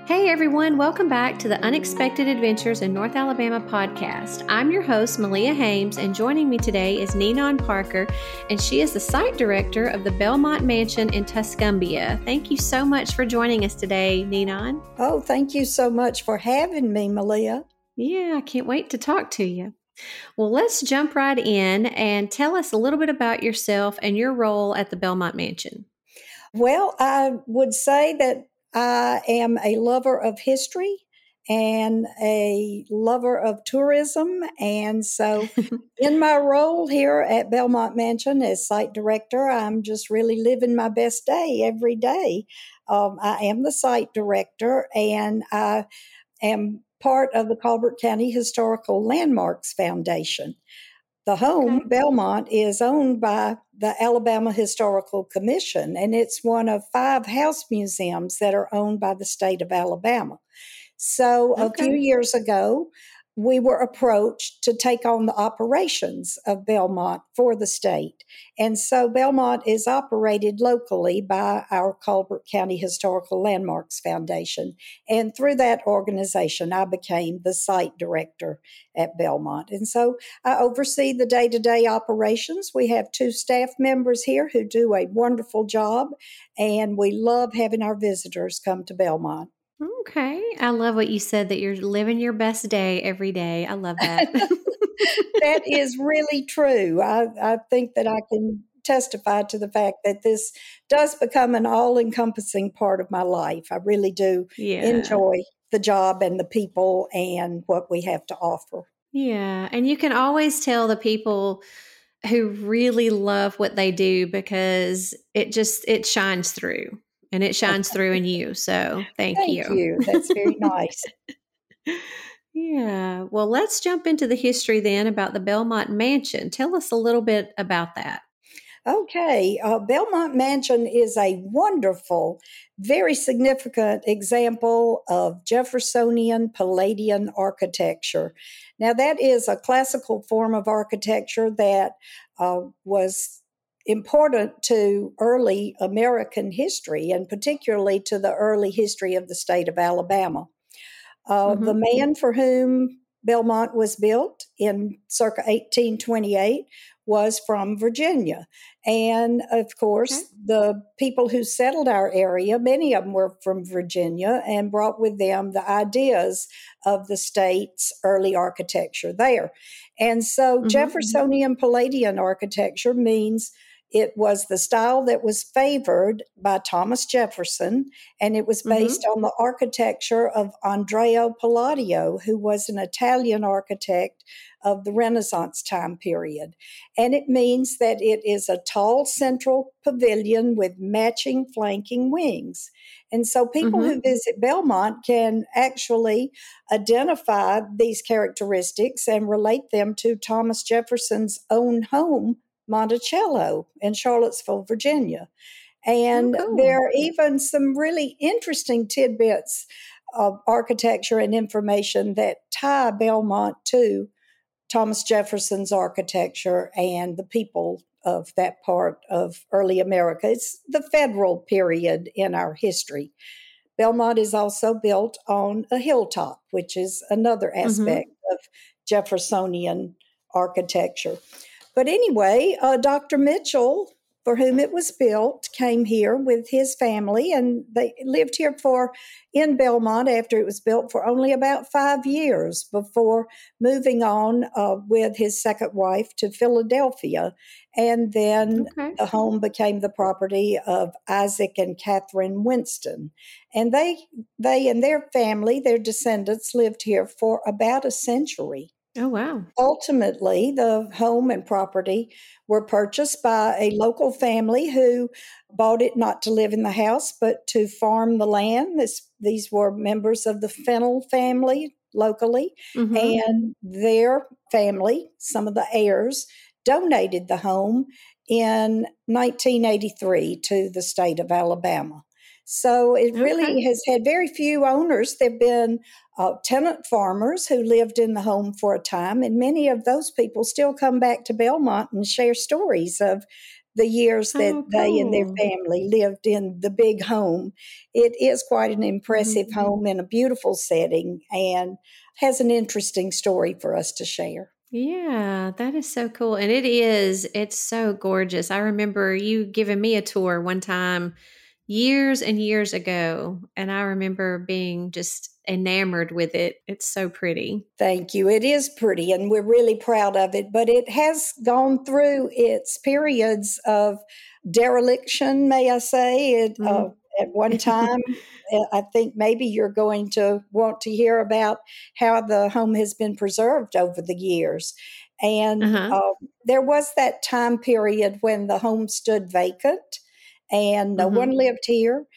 Hey everyone, welcome back to the Unexpected Adventures in North Alabama podcast. I'm your host, Malia Hames, and joining me today is Ninon Parker, and she is the site director of the Belmont Mansion in Tuscumbia. Thank you so much for joining us today, Ninon. Oh, thank you so much for having me, Malia. Yeah, I can't wait to talk to you. Well, let's jump right in and tell us a little bit about yourself and your role at the Belmont Mansion. Well, I would say that I am a lover of history and a lover of tourism. And so, in my role here at Belmont Mansion as site director, I'm just really living my best day every day. I am the site director, and I am part of the Colbert County Historical Landmarks Foundation. The home, Okay. Belmont, is owned by the Alabama Historical Commission, and it's one of 5 house museums that are owned by the state of Alabama. So a few Okay. years ago, we were approached to take on the operations of Belmont for the state. And so Belmont is operated locally by our Colbert County Historical Landmarks Foundation. And through that organization, I became the site director at Belmont. And so I oversee the day-to-day operations. We have 2 staff members here who do a wonderful job, and we love having our visitors come to Belmont. Okay. I love what you said that you're living your best day every day. I love that. That is really true. I think that I can testify to the fact that this does become an all encompassing part of my life. I really do Yeah. enjoy the job and the people and what we have to offer. Yeah. And you can always tell the people who really love what they do because it shines through and it shines through in you. So thank Thank you. you. That's very nice. Yeah. Well, let's jump into the history then about the Belmont Mansion. Tell us a little bit about that. Okay, Belmont Mansion is a wonderful, very significant example of Jeffersonian Palladian architecture. Now, that is a classical form of architecture that was important to early American history, and particularly to the early history of the state of Alabama. The Mm-hmm. man for whom Belmont was built in circa 1828 was from Virginia. And of Okay. course, the people who settled our area, many of them were from Virginia and brought with them the ideas of the state's early architecture there. And so Mm-hmm. Jeffersonian Palladian architecture means it was the style that was favored by Thomas Jefferson, and it was Mm-hmm. based on the architecture of Andrea Palladio, who was an Italian architect of the Renaissance time period. And it means that it is a tall central pavilion with matching flanking wings. And so people Mm-hmm. who visit Belmont can actually identify these characteristics and relate them to Thomas Jefferson's own home, Monticello in Charlottesville, Virginia. Oh, And cool. there are even some really interesting tidbits of architecture and information that tie Belmont to Thomas Jefferson's architecture and the people of that part of early America. It's the federal period in our history. Belmont is also built on a hilltop, which is another Mm-hmm. aspect of Jeffersonian architecture. But anyway, Dr. Mitchell, for whom it was built, came here with his family, and they lived here in Belmont after it was built for only about 5 years before moving on with his second wife to Philadelphia. And then Okay. the home became the property of Isaac and Catherine Winston. And they and their family, their descendants, lived here for about a century. Oh, wow. Ultimately, the home and property were purchased by a local family who bought it not to live in the house, but to farm the land. These were members of the Fennell family locally, Mm-hmm. and their family, some of the heirs, donated the home in 1983 to the state of Alabama. So it Okay. really has had very few owners. There have been tenant farmers who lived in the home for a time, and many of those people still come back to Belmont and share stories of the years that Oh, they and their cool. family lived in the big home. It is quite an impressive Mhm. home in a beautiful setting and has an interesting story for us to share. Yeah, that is so cool. And it's so gorgeous. I remember you giving me a tour one time years and years ago, and I remember being just enamored with it. It's so pretty. Thank you. It is pretty, and we're really proud of it, but it has gone through its periods of dereliction, may I say. Mm. At one time, I think maybe you're going to want to hear about how the home has been preserved over the years. And Uh-huh. there was that time period when the home stood vacant and no one Mhm. lived here,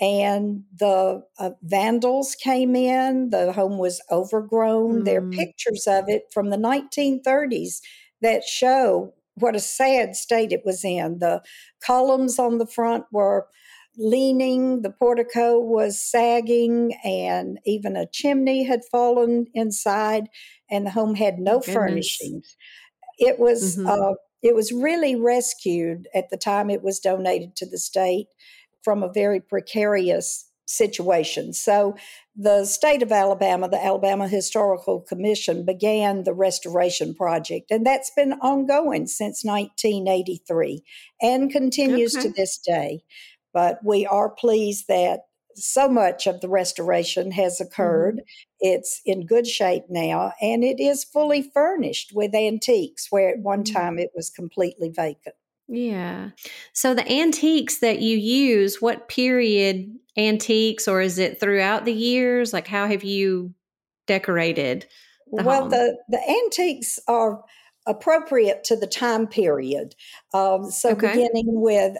and the vandals came in. The home was overgrown. There are Mm. pictures of it from the 1930s that show what a sad state it was in. The columns on the front were leaning, the portico was sagging, and even a chimney had fallen inside, and the home had Oh, no goodness. furnishings. It was Mhm. uh, it was really rescued at the time it was donated to the state from a very precarious situation. So the state of Alabama, the Alabama Historical Commission, began the restoration project, and that's been ongoing since 1983 and continues to Okay. this day. But we are pleased that so much of the restoration has occurred. Mhm. It's in good shape now, and it is fully furnished with antiques, where at one Mm. time it was completely vacant. Yeah. So the antiques that you use, what period antiques, or is it throughout the years? Like, how have you decorated the Well, home? the antiques are appropriate to the time period. So, Okay. beginning with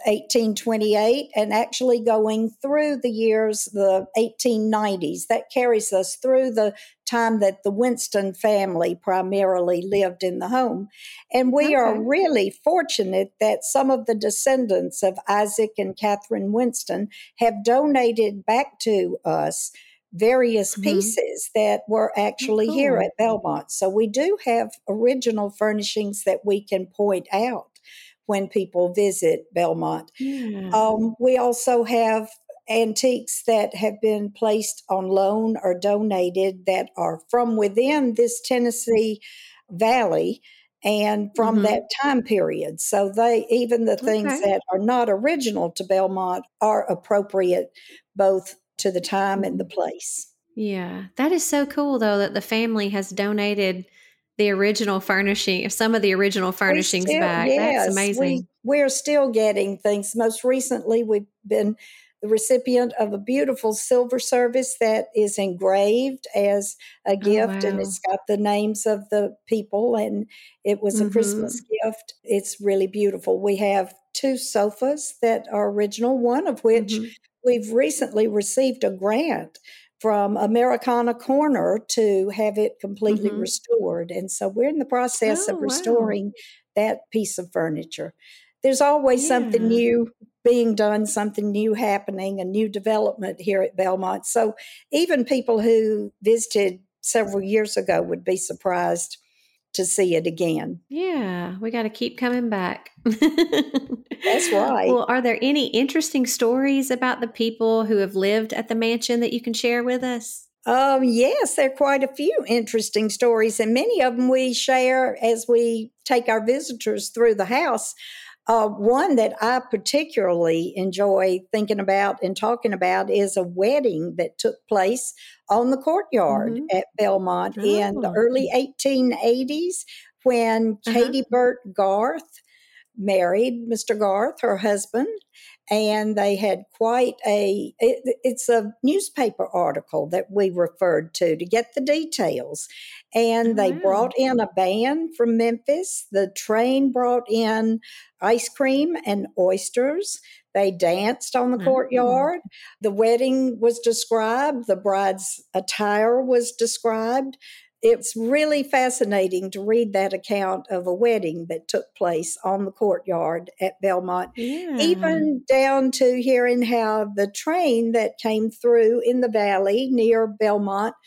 1828 and actually going through the years, the 1890s, that carries us through the time that the Winston family primarily lived in the home. And we are Okay. really fortunate that some of the descendants of Isaac and Catherine Winston have donated back to us various Mhm. pieces that were Oh, actually here cool. at Belmont. So we do have original furnishings that we can point out when people visit Belmont. Yeah. We also have antiques that have been placed on loan or donated that are from within this Tennessee Valley and from that Mhm. time period. So they even the things Okay. that are not original to Belmont are appropriate both to the time and the Mhm. place. Yeah. That is so cool though that the family has donated the original furnishing some of the original We furnishings still, back. That's yes, amazing. we're still getting things. Most recently, we've been the recipient of a beautiful silver service that is engraved as a Oh, gift, and wow. it's got the names of the people, and it was a Christmas Mhm. gift. It's really beautiful. We have two sofas that are original, one of which Mhm. we've recently received a grant from Americana Corner to have it completely Mhm. restored. And so we're in the process of Oh, wow. restoring that piece of furniture. There's always something Yeah. new being done, something new happening, a new development here at Belmont. So even people who visited several years ago would be surprised to see it again. Yeah, we gotta keep coming back. That's right. Well, are there any interesting stories about the people who have lived at the mansion that you can share with us? Yes, there are quite a few interesting stories, and many of them we share as we take our visitors through the house. One that I particularly enjoy thinking about and talking about is a wedding that took place on the courtyard Mhm. at Belmont in the Oh. early 1880s when Uh-huh. Katie Burt Garth married Mr. Garth, her husband, and they had quite it's a newspaper article that we referred to get the details. And Oh, they wow. brought in a band from Memphis. The train brought in ice cream and oysters. They danced on the Oh. courtyard. The wedding was described, the bride's attire was described. It's really fascinating to read that account of a wedding that took place on the courtyard at Belmont, Yeah. even down to hearing how the train that came through in the valley near Belmont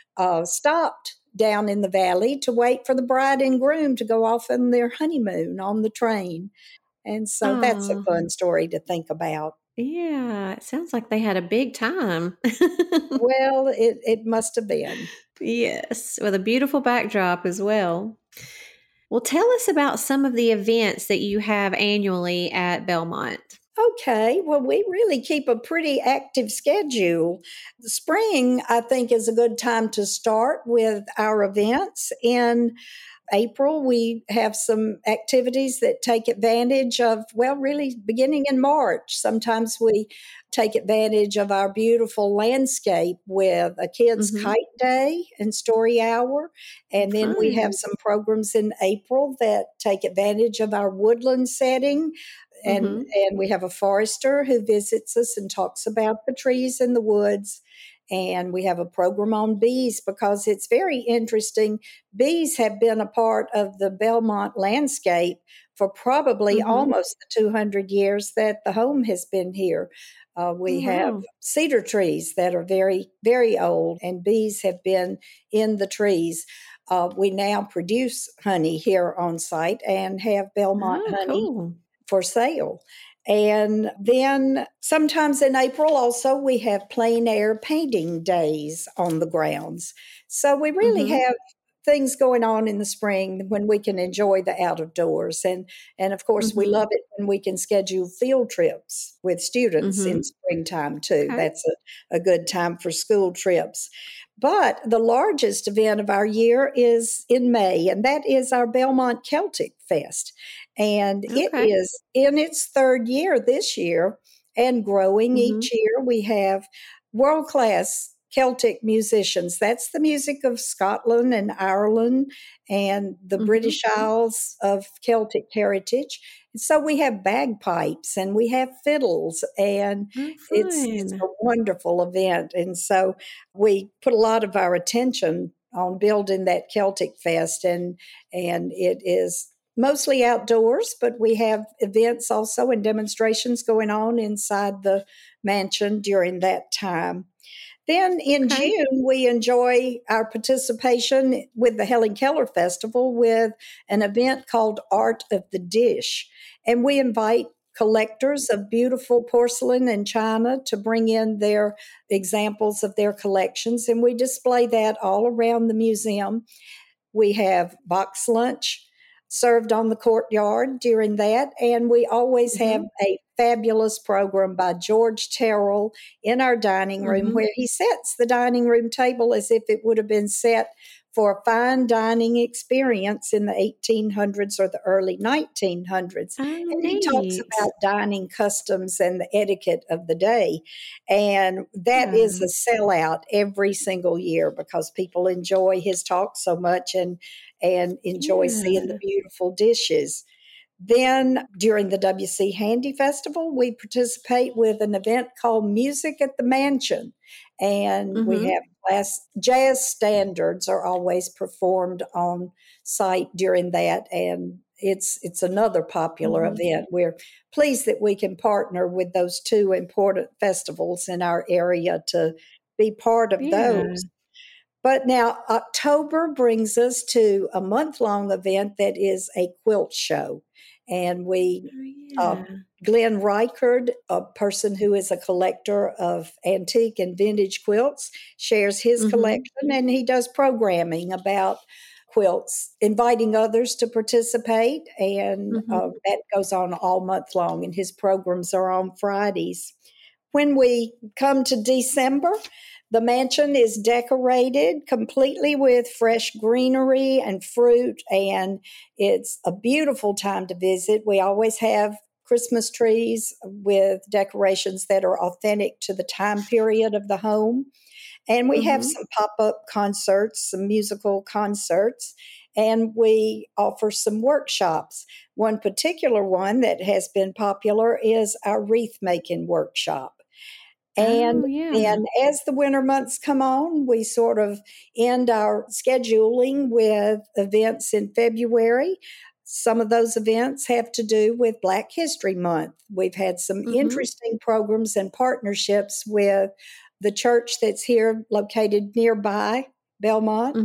stopped down in the valley to wait for the bride and groom to go off on their honeymoon on the train. And so that's a Oh, fun story to think about. yeah. It sounds like they had a big time. Well, it must have been. Yes, with a beautiful backdrop as well. Well, tell us about some of the events that you have annually at Belmont. Okay, well, we really keep a pretty active schedule. The spring, I think, is a good time to start with our events. In April, we have some activities that take advantage of, well, really beginning in March. Sometimes we take advantage of our beautiful landscape with a kids' Mhm. kite day and story hour. And then we have Fun. some programs in April that take advantage of our woodland setting. Mhm. And we have a forester who visits us and talks about the trees in the woods. And we have a program on bees because it's very interesting. Bees have been a part of the Belmont landscape for probably Mhm. almost the 200 years that the home has been here. Oh, We have wow. cedar trees that are very, very old, and bees have been in the trees. We now produce honey here on site and have Belmont Oh, honey cool. for sale. And then sometimes in April, also, we have plein air painting days on the grounds. So we really Mhm. have things going on in the spring when we can enjoy the out of doors. And of course, we Mhm. love it when we can schedule field trips with students in Mhm. springtime too. Okay. That's a good time for school trips. But the largest event of our year is in May, and that is our Belmont Celtic Fest. And it Okay. is in its third year this year and growing Mhm. each year. We have world class Celtic musicians. That's the music of Scotland and Ireland and the Mhm. British Isles of Celtic heritage. So we have bagpipes and we have fiddles, and Oh, it's a fun. wonderful event. And so we put a lot of our attention on building that Celtic Fest, and it is mostly outdoors, but we have events also and demonstrations going on inside the mansion during that time. Then in Okay. June, we enjoy our participation with the Helen Keller Festival with an event called Art of the Dish. And we invite collectors of beautiful porcelain and china to bring in their examples of their collections. And we display that all around the museum. We have box lunch served on the courtyard during that. And we always have Mhm. a fabulous program by George Terrell in our dining room Mhm. where he sets the dining room table as if it would have been set for a fine dining experience in the 1800s or the early 1900s. Oh, And he talks neat. about dining customs and the etiquette of the day. And that is Yeah. a sellout every single year because people enjoy his talk so much and enjoy seeing the Yeah. beautiful dishes. Then during the WC Handy Festival, we participate with an event called Music at the Mansion. And we Mhm. have jazz standards are always performed on site during that. And it's another popular Mhm. event. We're pleased that we can partner with those two important festivals in our area to be part of Yeah. those. But now October brings us to a month-long event that is a quilt show. And Oh, uh, yeah. Glenn Reichard, a person who is a collector of antique and vintage quilts, shares his Mhm. collection and he does programming about quilts, inviting others to participate. And Mhm. that goes on all month long, and his programs are on Fridays. When we come to December, the mansion is decorated completely with fresh greenery and fruit, and it's a beautiful time to visit. We always have Christmas trees with decorations that are authentic to the time period of the home. And we have Mhm. some pop up concerts, some musical concerts, and we offer some workshops. One particular one that has been popular is our wreath making workshop. And Oh, yeah. then as the winter months come on, we sort of end our scheduling with events in February. Some of those events have to do with Black History Month. We've had some Mhm. interesting programs and partnerships with the church that's here located nearby Belmont. Mhm.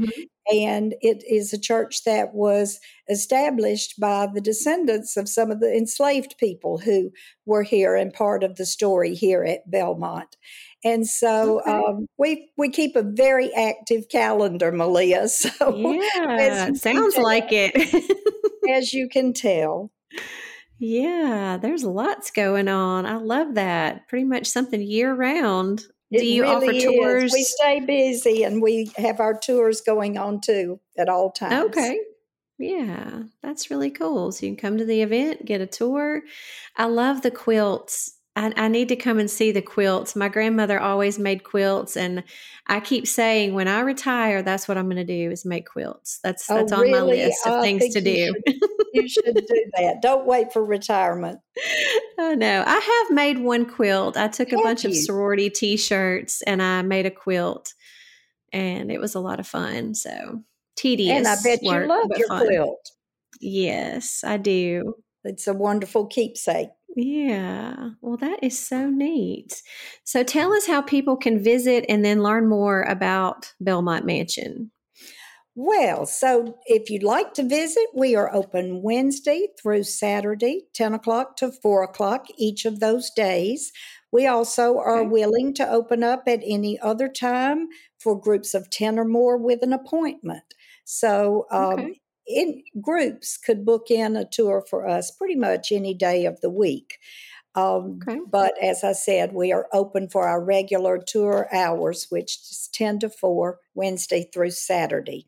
And it is a church that was established by the descendants of some of the enslaved people who were here and part of the story here at Belmont. And so we keep a very active calendar, Malia. So yeah, sounds like it. As you can tell. Yeah, there's lots going on. I love that. Pretty much something year round. Do you offer tours? We stay busy and we have our tours going on too at all times. Okay. Yeah, that's really cool. So you can come to the event, get a tour. I love the quilts. I need to come and see the quilts. My grandmother always made quilts, and I keep saying when I retire, that's what I'm going to do is make quilts. That's on my list of things to do. You should do that. Don't wait for retirement. Oh, no. I have made one quilt. I took a bunch of sorority T-shirts and I made a quilt, and it was a lot of fun. So tedious. And I bet you love your quilt. Yes, I do. It's a wonderful keepsake. Yeah. Well, that is so neat. So tell us how people can visit and then learn more about Belmont Mansion. Well, so if you'd like to visit, we are open Wednesday through Saturday, 10 o'clock to 4 o'clock each of those days. We also are willing to open up at any other time for groups of 10 or more with an appointment. So in groups could book in a tour for us pretty much any day of the week. But as I said, we are open for our regular tour hours, which is 10 to 4, Wednesday through Saturday.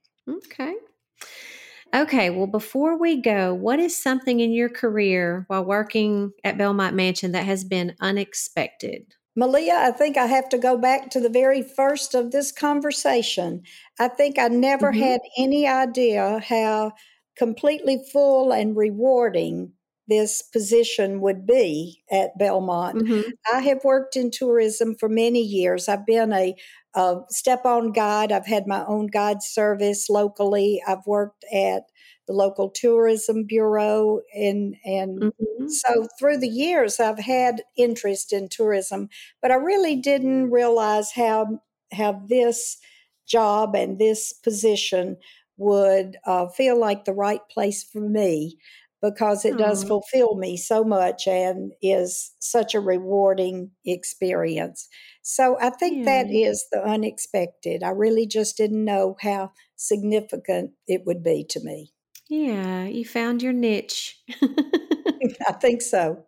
Okay. Well, before we go, what is something in your career while working at Belmont Mansion that has been unexpected? Malia, I think I have to go back to the very first of this conversation. I think I never had any idea how completely full and rewarding this position would be at Belmont. I have worked in tourism for many years. I've been a step-on guide. I've had my own guide service locally. I've worked at the local tourism bureau, and so through the years I've had interest in tourism, but I really didn't realize how this job and this position would feel like the right place for me, because it does fulfill me so much and is such a rewarding experience. So I think that is the unexpected. I really just didn't know how significant it would be to me. Yeah, you found your niche. I think so.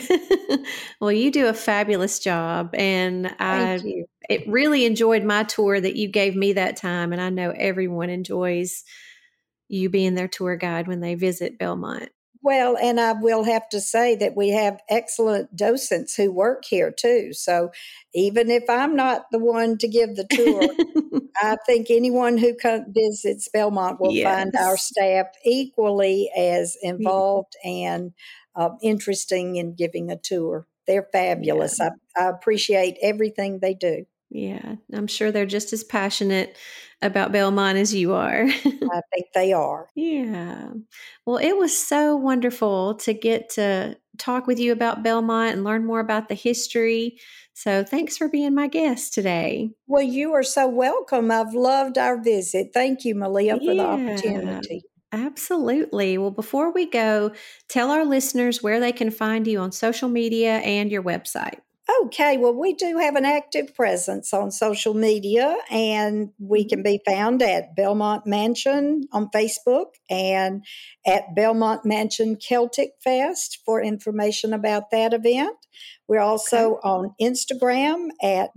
Well, you do a fabulous job, and Thank you. It really enjoyed my tour that you gave me that time, and I know everyone enjoys you being their tour guide when they visit Belmont. Well, and I will have to say that we have excellent docents who work here too. So even if I'm not the one to give the tour, I think anyone who visits Belmont will find our staff equally as involved and interesting in giving a tour. They're fabulous. I appreciate everything they do. Yeah, I'm sure they're just as passionate about Belmont as you are. I think they are. Yeah. Well, it was so wonderful to get to talk with you about Belmont and learn more about the history. So thanks for being my guest today. Well, you are so welcome. I've loved our visit. Thank you, Malia, for the opportunity. Absolutely. Well, before we go, tell our listeners where they can find you on social media and your website. Okay, well, we do have an active presence on social media, and we can be found at Belmont Mansion on Facebook and at Belmont Mansion Celtic Fest for information about that event. We're also on Instagram at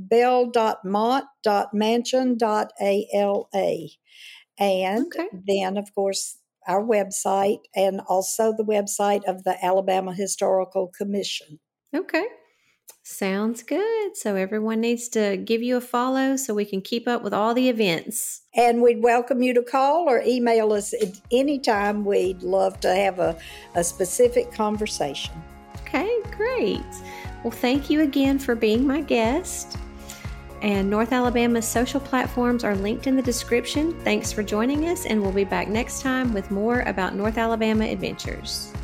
bell.mont.mansion.ala. And then, of course, our website, and also the website of the Alabama Historical Commission. Okay. Sounds good. So everyone needs to give you a follow so we can keep up with all the events. And we'd welcome you to call or email us at any time. We'd love to have a specific conversation. Okay, great. Well, thank you again for being my guest. And North Alabama's social platforms are linked in the description. Thanks for joining us, and we'll be back next time with more about North Alabama adventures.